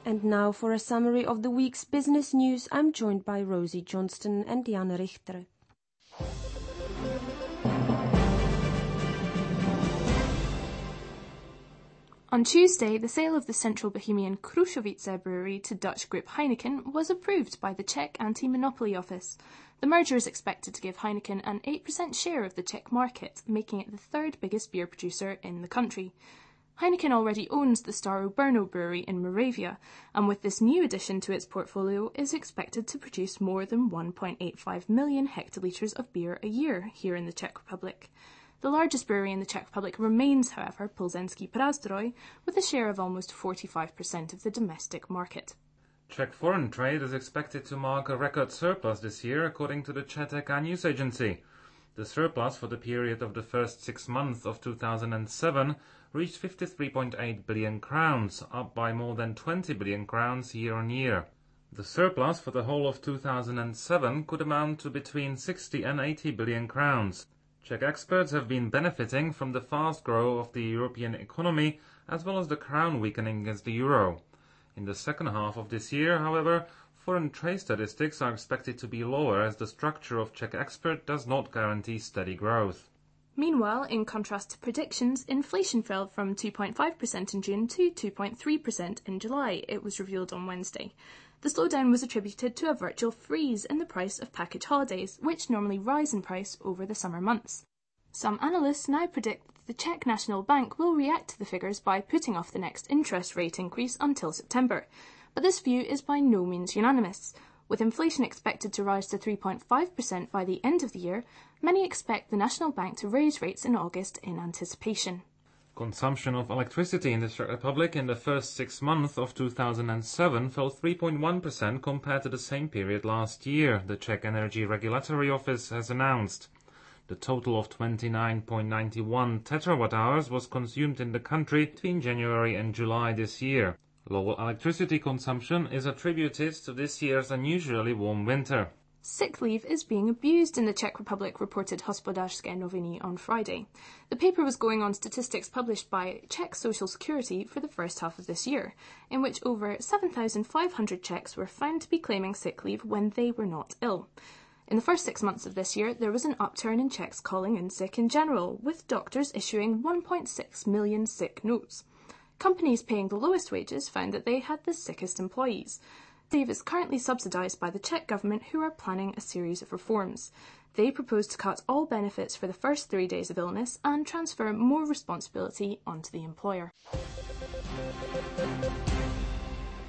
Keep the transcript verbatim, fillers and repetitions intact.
And now for a summary of the week's business news, I'm joined by Rosie Johnston and Jan Richter. On Tuesday, the sale of the central Bohemian Krušovice brewery to Dutch group Heineken was approved by the Czech Anti-Monopoly Office. The merger is expected to give Heineken an eight percent share of the Czech market, making it the third biggest beer producer in the country. Heineken already owns the Staro Brno brewery in Moravia, and with this new addition to its portfolio is expected to produce more than one point eight five million hectolitres of beer a year here in the Czech Republic. The largest brewery in the Czech Republic remains, however, Plzeňský Prazdroj, with a share of almost forty-five percent of the domestic market. Czech foreign trade is expected to mark a record surplus this year, according to the C Z K news agency. The surplus for the period of the first six months of two thousand seven reached fifty-three point eight billion crowns, up by more than twenty billion crowns year-on-year. The surplus for the whole of two thousand seven could amount to between sixty and eighty billion crowns. Czech experts have been benefiting from the fast growth of the European economy as well as the crown weakening against the euro. In the second half of this year, however, foreign trade statistics are expected to be lower as the structure of Czech export does not guarantee steady growth. Meanwhile, in contrast to predictions, inflation fell from two point five percent in June to two point three percent in July, it was revealed on Wednesday. The slowdown was attributed to a virtual freeze in the price of package holidays, which normally rise in price over the summer months. Some analysts now predict that the Czech National Bank will react to the figures by putting off the next interest rate increase until September. But this view is by no means unanimous. With inflation expected to rise to three point five percent by the end of the year, many expect the National Bank to raise rates in August in anticipation. Consumption of electricity in the Czech Republic in the first six months of two thousand seven fell three point one percent compared to the same period last year, the Czech Energy Regulatory Office has announced. The total of twenty-nine point nine one terawatt-hours was consumed in the country between January and July this year. Lower electricity consumption is attributed to this year's unusually warm winter. Sick leave is being abused in the Czech Republic, reported Hospodářské noviny on Friday. The paper was going on statistics published by Czech Social Security for the first half of this year, in which over seven thousand five hundred Czechs were found to be claiming sick leave when they were not ill. In the first six months of this year, there was an upturn in Czechs calling in sick in general, with doctors issuing one point six million sick notes. Companies paying the lowest wages found that they had the sickest employees. Leave is currently subsidised by the Czech government, who are planning a series of reforms. They propose to cut all benefits for the first three days of illness and transfer more responsibility onto the employer.